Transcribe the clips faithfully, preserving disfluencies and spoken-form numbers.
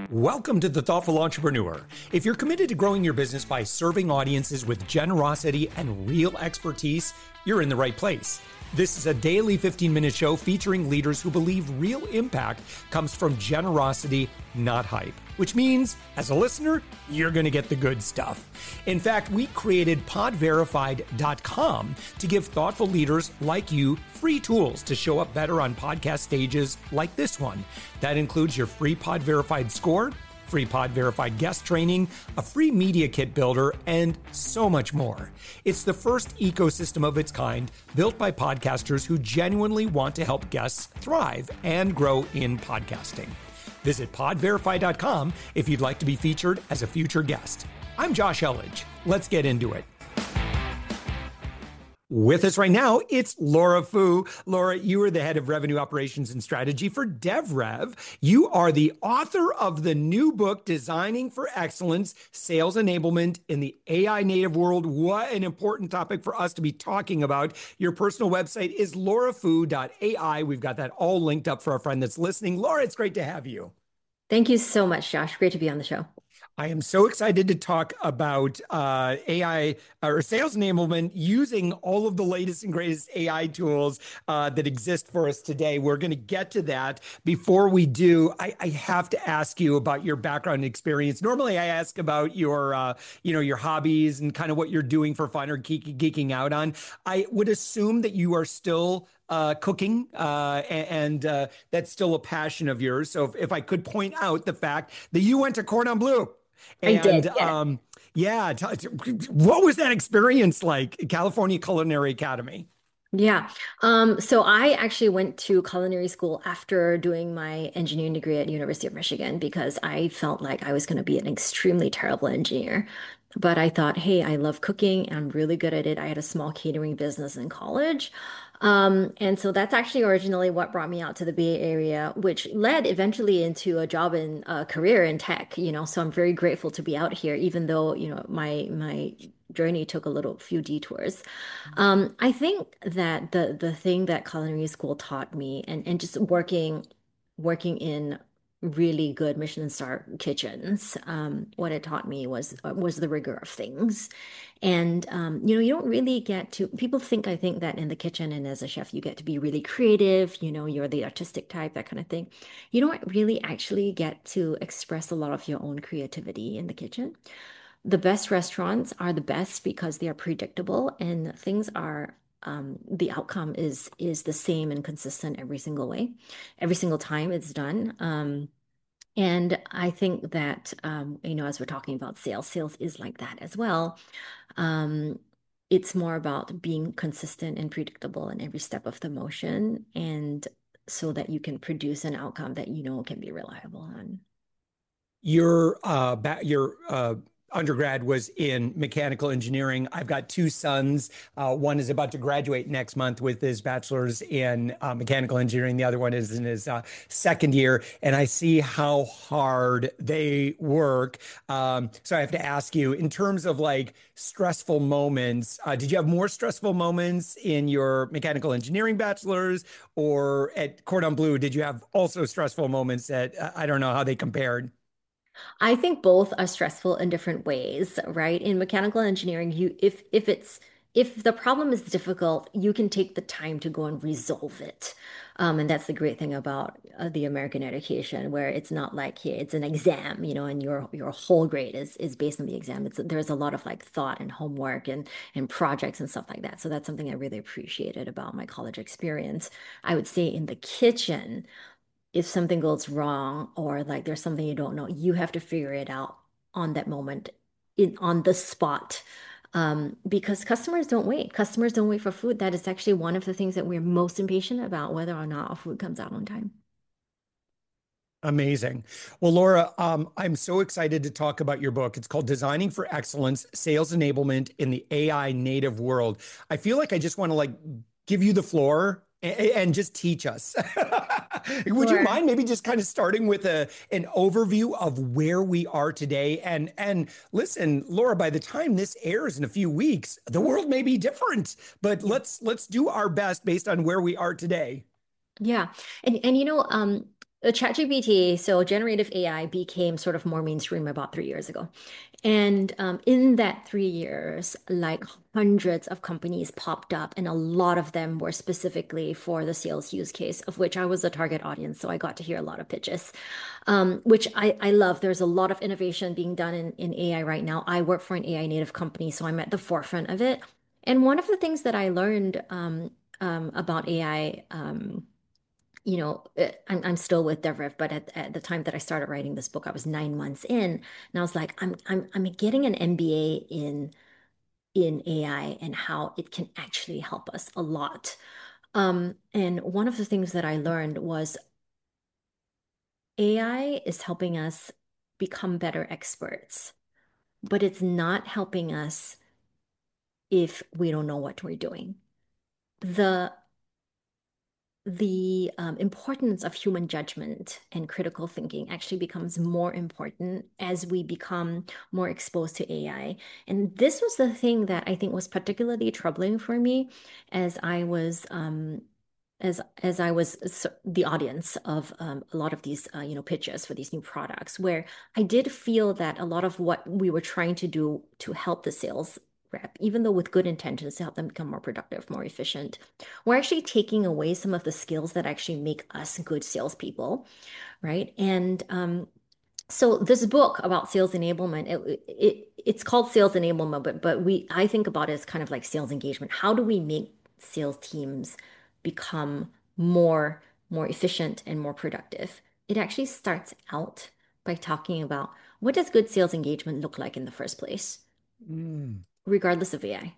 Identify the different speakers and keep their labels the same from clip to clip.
Speaker 1: Welcome to The Thoughtful Entrepreneur. If you're committed to growing your business by serving audiences with generosity and real expertise, you're in the right place. This is a daily fifteen-minute show featuring leaders who believe real impact comes from generosity, not hype. Which means, as a listener, you're going to get the good stuff. In fact, we created pod verified dot com to give thoughtful leaders like you free tools to show up better on podcast stages like this one. That includes your free Pod Verified score, free Pod Verified guest training, a free media kit builder, and so much more. It's the first ecosystem of its kind built by podcasters who genuinely want to help guests thrive and grow in podcasting. Visit pod verify dot com if you'd like to be featured as a future guest. I'm Josh Elledge. Let's get into it. With us right now, it's Laura Fu. Laura, you are the head of revenue operations and strategy for DevRev. You are the author of the new book, Designing for Excellence, Sales Enablement in the A I Native World. What an important topic for us to be talking about. Your personal website is laura fu dot A I. We've got that all linked up for a friend that's listening. Laura, it's great to have you.
Speaker 2: Thank you so much, Josh. Great to be on the show.
Speaker 1: I am so excited to talk about uh, A I or sales enablement using all of the latest and greatest A I tools uh, that exist for us today. We're going to get to that. Before we do, I, I have to ask you about your background and experience. Normally, I ask about your, uh, you know, your hobbies and kind of what you're doing for fun or geek, geeking out on. I would assume that you are still Uh, cooking, uh, and uh, that's still a passion of yours. So if, if I could point out the fact that you went to Cordon Bleu. And,
Speaker 2: I did, yeah.
Speaker 1: Um, yeah, t- t- what was that experience like, California Culinary Academy?
Speaker 2: Yeah. Um, so I actually went to culinary school after doing my engineering degree at University of Michigan because I felt like I was going to be an extremely terrible engineer. But I thought, hey, I love cooking. I'm really good at it. I had a small catering business in college. Um, and so that's actually originally what brought me out to the Bay Area, which led eventually into a job in a career in tech, you know. So I'm very grateful to be out here, even though, you know, my my journey took a little few detours. Um, I think that the the thing that culinary school taught me and, and just working working in really good Michelin star kitchens, um, what it taught me was was the rigor of things. And um, you know, you don't really get to, people think, I think that in the kitchen and as a chef, you get to be really creative, you know, you're the artistic type, that kind of thing. You don't really actually get to express a lot of your own creativity in the kitchen. The best restaurants are the best because they are predictable and things are um, the outcome is is the same and consistent every single way, every single time it's done. Um, and I think that um, you know, as we're talking about sales, sales is like that as well. Um, it's more about being consistent and predictable in every step of the motion, and so that you can produce an outcome that you know can be reliable on.
Speaker 1: Your uh, ba- your uh, undergrad was in mechanical engineering. I've got two sons. Uh, one is about to graduate next month with his bachelor's in uh, mechanical engineering. The other one is in his uh, second year, and I see how hard they work. Um, so I have to ask you, in terms of like stressful moments, uh, did you have more stressful moments in your mechanical engineering bachelor's, or at Cordon Bleu, did you have also stressful moments that uh, I don't know how they compared?
Speaker 2: I think both are stressful in different ways, right? In mechanical engineering, you if if it's if the problem is difficult, you can take the time to go and resolve it. Um, and that's the great thing about uh, the American education, where it's not like here, it's an exam, you know, and your your whole grade is is based on the exam. It's there's a lot of like thought and homework and and projects and stuff like that. So that's something I really appreciated about my college experience. I would say in the kitchen, if something goes wrong or like there's something you don't know, you have to figure it out on that moment, in on the spot. Um, because customers don't wait. Customers don't wait for food. That is actually one of the things that we're most impatient about, whether or not our food comes out on time.
Speaker 1: Amazing. Well, Laura, um, I'm so excited to talk about your book. It's called Designing for Excellence, Sales Enablement in the A I Native World. I feel like I just want to like give you the floor and, and just teach us. Would you
Speaker 2: Sure.
Speaker 1: mind maybe just kind of starting with a an overview of where we are today? And and listen, Laura, by the time this airs in a few weeks, the world may be different, but let's let's do our best based on where we are today.
Speaker 2: Yeah. And and you know, um, Uh, ChatGPT, so generative A I became sort of more mainstream about three years ago. And um, in that three years, like hundreds of companies popped up, and a lot of them were specifically for the sales use case, of which I was the target audience. So I got to hear a lot of pitches, um, which I, I love. There's a lot of innovation being done in, in A I right now. I work for an A I native company, so I'm at the forefront of it. And one of the things that I learned um, um, about A I, um, you know, uh, I'm I'm still with DevRev, but at, at the time that I started writing this book, I was nine months in, and I was like, I'm I'm I'm getting an M B A in in A I and how it can actually help us a lot. Um, and one of the things that I learned was A I is helping us become better experts, but it's not helping us if we don't know what we're doing. The the um, importance of human judgment and critical thinking actually becomes more important as we become more exposed to A I. And this was the thing that I think was particularly troubling for me as I was um, as as I was s- the audience of um, a lot of these uh, you know pitches for these new products, where I did feel that a lot of what we were trying to do to help the sales rep, even though with good intentions to help them become more productive, more efficient, we're actually taking away some of the skills that actually make us good salespeople, right? And um, so this book about sales enablement, it, it it's called Sales Enablement, but but we I think about it as kind of like sales engagement. How do we make sales teams become more more efficient and more productive? It actually starts out by talking about what does good sales engagement look like in the first place,
Speaker 1: Mm.
Speaker 2: regardless of A I.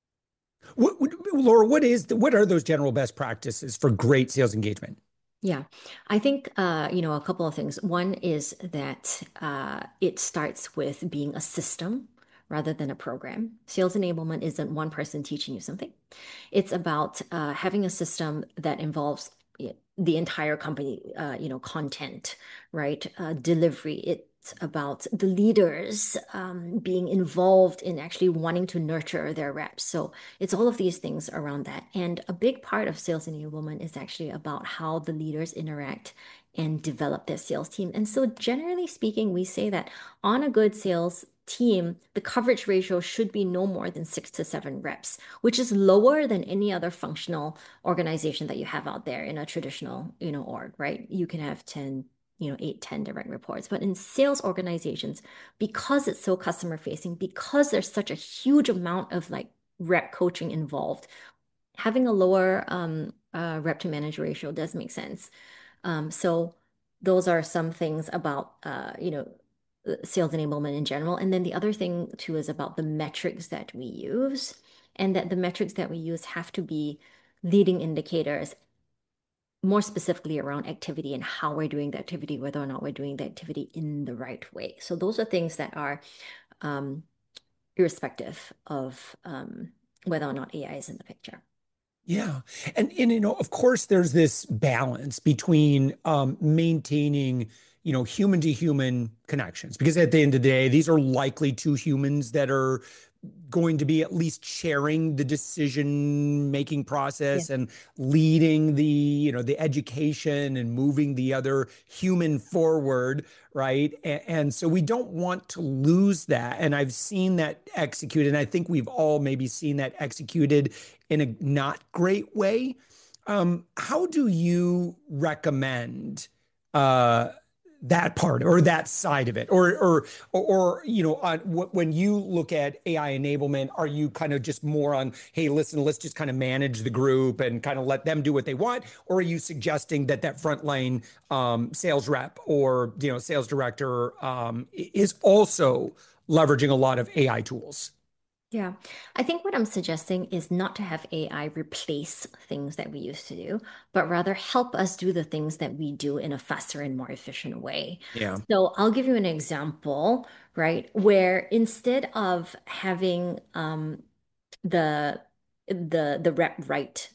Speaker 1: What, what- Laura, what is the, what are those general best practices for great sales engagement?
Speaker 2: Yeah, I think uh, you know, a couple of things. One is that uh, it starts with being a system rather than a program. Sales enablement isn't one person teaching you something. It's about uh, having a system that involves y- the entire company, uh, you know, content, right? Uh, delivery. It's about the leaders um, being involved in actually wanting to nurture their reps. So it's all of these things around that. And a big part of sales enablement is actually about how the leaders interact and develop their sales team. And so, generally speaking, we say that on a good sales team, the coverage ratio should be no more than six to seven reps, which is lower than any other functional organization that you have out there in a traditional, you know, org, right? You can have ten, you know, eight, ten direct reports. But in sales organizations, because it's so customer facing, because there's such a huge amount of like rep coaching involved, having a lower um, uh, rep to manager ratio does make sense. Um, so those are some things about uh, you know uh, sales enablement in general. And then the other thing too is about the metrics that we use, and that the metrics that we use have to be leading indicators, more specifically around activity and how we're doing the activity, whether or not we're doing the activity in the right way. So those are things that are um, irrespective of um, whether or not A I is in the picture.
Speaker 1: Yeah. And, and you know, of course, there's this balance between um, maintaining, you know, human to human connections, because at the end of the day, these are likely two humans that are going to be at least sharing the decision making
Speaker 2: Yeah.
Speaker 1: process and leading the you know the education and moving the other human forward, right? and, and so we don't want to lose that, and I've seen that executed, and I think we've all maybe seen that executed in a not great way. Um, how do you recommend uh, that part or that side of it, or or or, or you know, on when you look at A I enablement, are you kind of just more on, hey, listen, let's just kind of manage the group and kind of let them do what they want, or are you suggesting that that frontline um, sales rep or you know sales director um, is also leveraging a lot of A I tools?
Speaker 2: Yeah, I think what I'm suggesting is not to have A I replace things that we used to do, but rather help us do the things that we do in a faster and more efficient way.
Speaker 1: Yeah.
Speaker 2: So I'll give you an example, right, where instead of having um, the the the rep write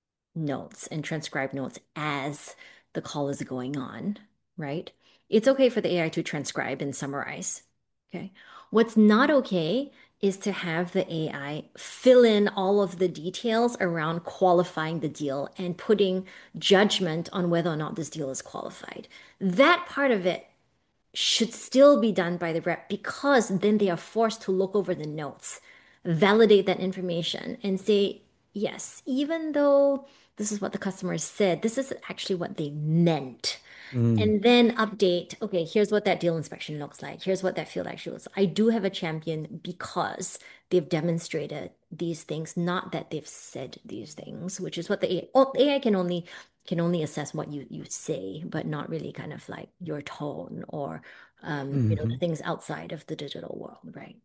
Speaker 2: notes and transcribe notes as the call is going on, right? It's okay for the A I to transcribe and summarize. Okay. What's not okay is to have the A I fill in all of the details around qualifying the deal and putting judgment on whether or not this deal is qualified. That part of it should still be done by the rep because then they are forced to look over the notes, validate that information, and say, yes, even though this is what the customer said, this is actually what they meant.
Speaker 1: Mm.
Speaker 2: And then update, okay, here's what that deal inspection looks like. Here's what that field actually looks like. I do have a champion because they've demonstrated these things, not that they've said these things, which is what the A I, oh, A I can only can only assess what you you say, but not really kind of like your tone or um, you know, the
Speaker 1: Mhm.
Speaker 2: things outside of the digital world, right?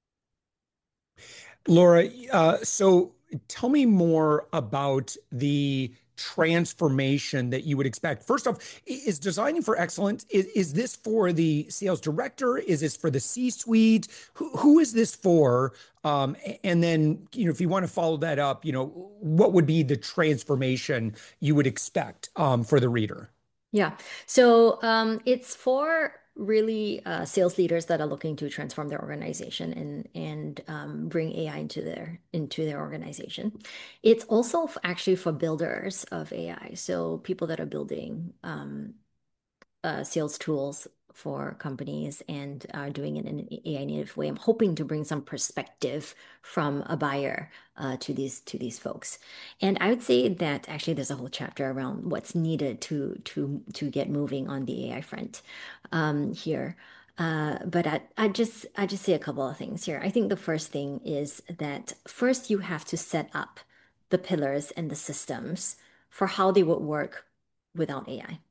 Speaker 1: Laura, uh, so tell me more about the transformation that you would expect. First off, is designing for excellence, is, is this for the sales director? Is this for the C-suite? Who, who is this for? Um, and then, you know, if you want to follow that up, you know, what would be the transformation you would expect um, for the reader?
Speaker 2: Yeah. So um, it's for really uh, sales leaders that are looking to transform their organization and and um, bring A I into their into their organization. It's also f- actually for builders of A I. So people that are building um, uh, sales tools for companies and are doing it in an A I native way. I'm hoping to bring some perspective from a buyer uh, to these to these folks. And I would say that actually there's a whole chapter around what's needed to to to get moving on the A I front um, here. Uh, but I, I just I just say a couple of things here. I think the first thing is that first you have to set up the pillars and the systems for how they would work without A I.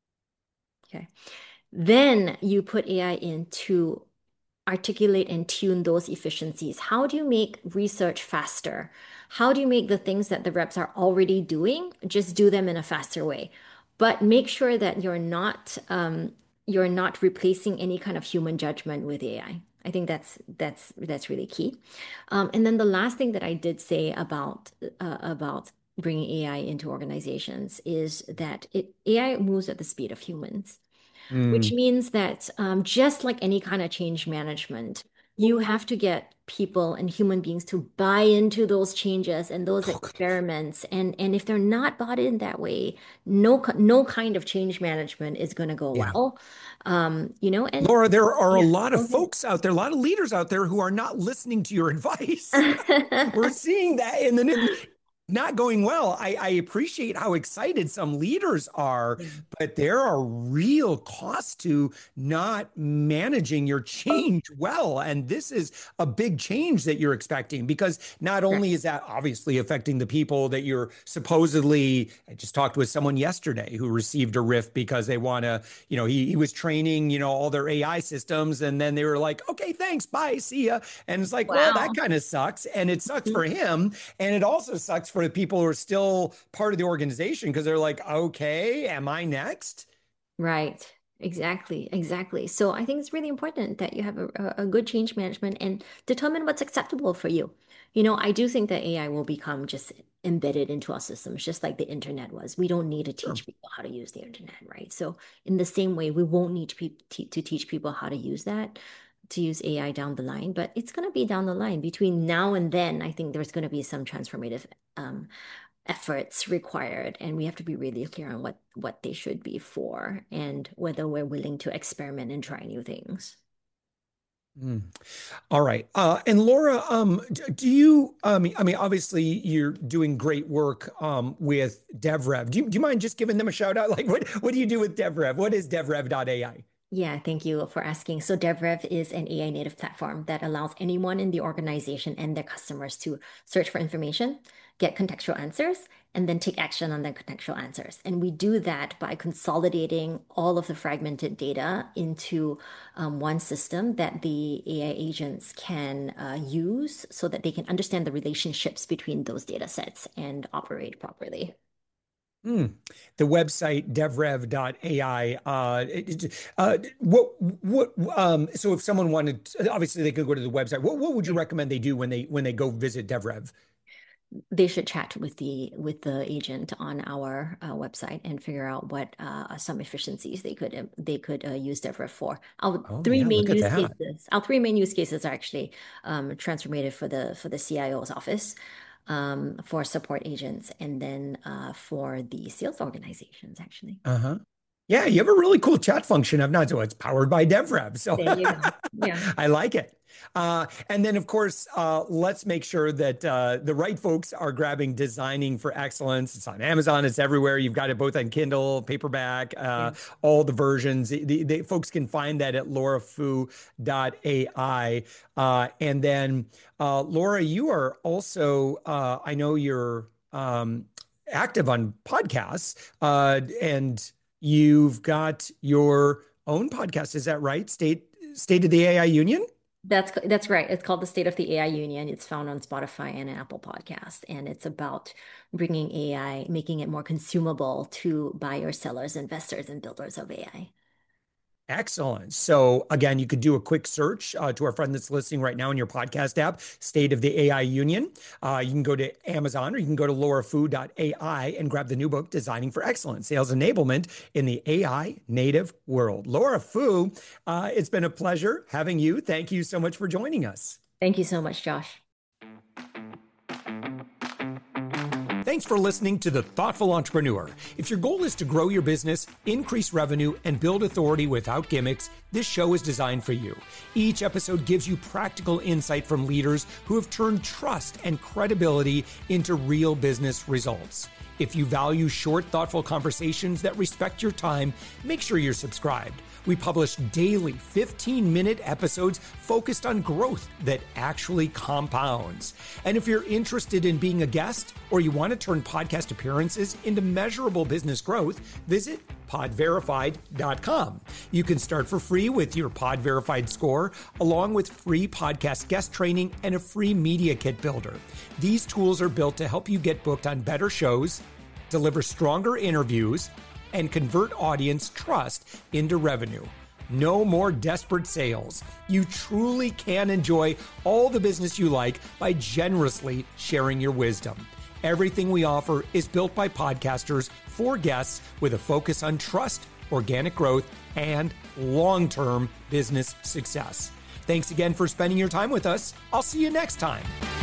Speaker 2: Okay. Then you put A I in to articulate and tune those efficiencies. How do you make research faster? How do you make the things that the reps are already doing, just do them in a faster way? But make sure that you're not um, you're not replacing any kind of human judgment with A I. I I think that's that's that's really key. Um, and then the last thing that I did say about uh, about bringing A I into organizations is that it A I moves at the speed of humans, which
Speaker 1: Mm.
Speaker 2: means that um, just like any kind of change management, you have to get people and human beings to buy into those changes and those
Speaker 1: Oh, good.
Speaker 2: experiments. And and if they're not bought in that way, no no kind of change management is going to go
Speaker 1: Yeah.
Speaker 2: well. Um, you know, and
Speaker 1: Laura, there are a
Speaker 2: yeah,
Speaker 1: lot of
Speaker 2: go ahead.
Speaker 1: folks out there, a lot of leaders out there who are not listening to your advice. We're seeing that and then it not going well. I, I appreciate how excited some leaders are,
Speaker 2: Yeah,
Speaker 1: but there are real costs to not managing your change well. And this is a big change that you're expecting because not only
Speaker 2: correct.
Speaker 1: is that obviously affecting the people that you're supposedly, I just talked with someone yesterday who received a riff because they want to, you know, he, he was training, you know, all their A I systems. And then they were like, okay, thanks, bye, see ya. And it's like, well, that
Speaker 2: Wow.
Speaker 1: kind of sucks. And it sucks for him. And it also sucks for the people who are still part of the organization because they're like, okay, am I next?
Speaker 2: Right. Exactly. Exactly. So I think it's really important that you have a, a a good change management and determine what's acceptable for you. You know, I do think that A I will become just embedded into our systems, just like the internet was. We don't need to
Speaker 1: Sure.
Speaker 2: teach people how to use the internet, right? So in the same way, we won't need to, pe te to teach people how to use that, to use A I down the line, but it's going to be down the line. Between now and then, I think there's going to be some transformative um, efforts required, and we have to be really clear on what what they should be for and whether we're willing to experiment and try new things.
Speaker 1: Mm. All right. Uh, and Laura, um, d- do you, um, I mean, obviously you're doing great work um, with DevRev. Do you, do you mind just giving them a shout out? Like, what, what do you do with DevRev? What is DevRev dot A I?
Speaker 2: Yeah, thank you for asking. So DevRev is an A I native platform that allows anyone in the organization and their customers to search for information, get contextual answers, and then take action on their contextual answers. And we do that by consolidating all of the fragmented data into um, one system that the A I agents can uh, use so that they can understand the relationships between those data sets and operate properly.
Speaker 1: Hmm. The website devrev dot A I. Uh, it- it- uh, what what um so if someone wanted, obviously they could go to the website. What what would you recommend they do when they when they go visit DevRev?
Speaker 2: they should chat with the with the agent on our uh, website and figure out what uh, some efficiencies they could um, they could uh, use Devra for. Our
Speaker 1: Oh
Speaker 2: three
Speaker 1: yeah,
Speaker 2: main
Speaker 1: look at
Speaker 2: use
Speaker 1: that.
Speaker 2: cases. Our three main use cases are actually um, transformative for the for the C I O's office, um, for support agents, and then uh, for the sales organizations, actually.
Speaker 1: Uh-huh. Yeah, you have a really cool chat function. I've not, so it's powered by DevRev. So
Speaker 2: There you go. Yeah.
Speaker 1: I like it. Uh, and then, of course, uh, let's make sure that uh, the right folks are grabbing Designing for Excellence. It's on Amazon. It's everywhere. You've got it both on Kindle, paperback, uh,
Speaker 2: Yeah.
Speaker 1: all the versions. The, the folks can find that at laura fu dot A I. Uh, and then, uh, Laura, you are also, uh, I know you're um, active on podcasts, uh, and you've got your own podcast. Is that right? State State of the A I Union?
Speaker 2: That's that's right. It's called the State of the A I Union. It's found on Spotify and Apple Podcast, and it's about bringing A I, making it more consumable to buyers, sellers, investors, and builders of A I.
Speaker 1: Excellent. So again, you could do a quick search uh, to our friend that's listening right now in your podcast app, State of the A I Union. Uh, you can go to Amazon or you can go to laura fu dot A I and grab the new book, Designing for Excellence, Sales Enablement in the A I Native World. Laura Fu, uh, it's been a pleasure having you. Thank you so much for joining us.
Speaker 2: Thank you so much, Josh.
Speaker 1: Thanks for listening to The Thoughtful Entrepreneur. If your goal is to grow your business, increase revenue, and build authority without gimmicks, this show is designed for you. Each episode gives you practical insight from leaders who have turned trust and credibility into real business results. If you value short, thoughtful conversations that respect your time, make sure you're subscribed. We publish daily fifteen-minute episodes focused on growth that actually compounds. And if you're interested in being a guest or you want to turn podcast appearances into measurable business growth, visit pod verified dot com. You can start for free with your Pod Verified score, along with free podcast guest training and a free media kit builder. These tools are built to help you get booked on better shows, deliver stronger interviews, and convert audience trust into revenue. No more desperate sales. You truly can enjoy all the business you like by generously sharing your wisdom. Everything we offer is built by podcasters for guests with a focus on trust, organic growth, and long-term business success. Thanks again for spending your time with us. I'll see you next time.